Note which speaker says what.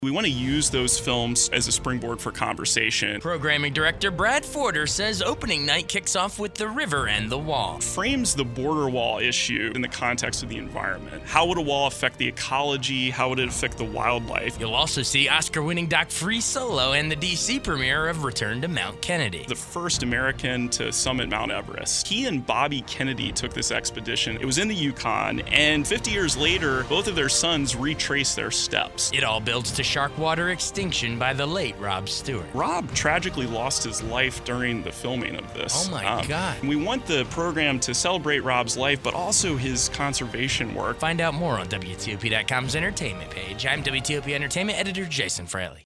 Speaker 1: We want to use those films as a springboard for conversation.
Speaker 2: Programming director Brad Forder says opening night kicks off with The River and the Wall.
Speaker 1: Frames the border wall issue in the context of the environment. How would a wall affect the ecology? How would it affect the wildlife?
Speaker 2: You'll also see Oscar-winning doc Free Solo and the DC premiere of Return to Mount Kennedy.
Speaker 1: The first American to summit Mount Everest. He and Bobby Kennedy took this expedition. It was in the Yukon, and 50 years later, both of their sons retraced their steps.
Speaker 2: It all builds to shark water extinction by the late Rob Stewart.
Speaker 1: Rob tragically lost his life during the filming of this.
Speaker 2: Oh my God.
Speaker 1: We want the program to celebrate Rob's life, but also his conservation work.
Speaker 2: Find out more on WTOP.com's entertainment page. I'm WTOP Entertainment editor Jason Fraley.